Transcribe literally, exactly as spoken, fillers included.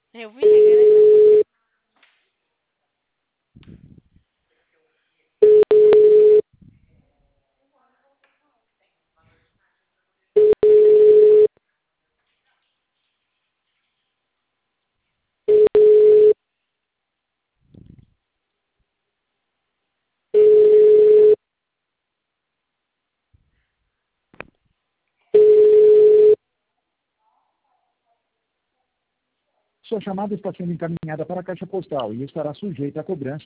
Eu vi, né? Sua chamada está sendo encaminhada para a caixa postal e estará sujeita a cobrança